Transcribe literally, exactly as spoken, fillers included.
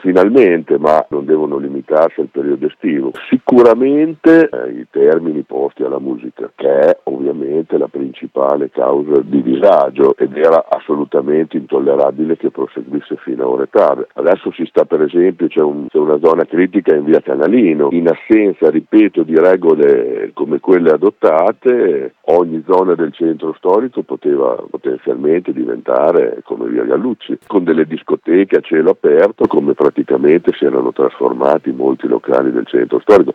finalmente, ma non devono limitarsi al periodo estivo. Sicuramente eh, i termini posti alla musica, che è ovviamente la principale causa di disagio, ed era assolutamente intollerabile che proseguisse fino a ore tarde. Adesso si sta, per esempio, c'è, un, c'è una zona critica in via Canalino, in assenza, ripeto, di regole come quelle adottate, ogni zona del centro storico poteva potenzialmente diventare come via Gallucci, con delle discoteche a cielo aperto, come praticamente si erano trasformati molti locali del centro storico.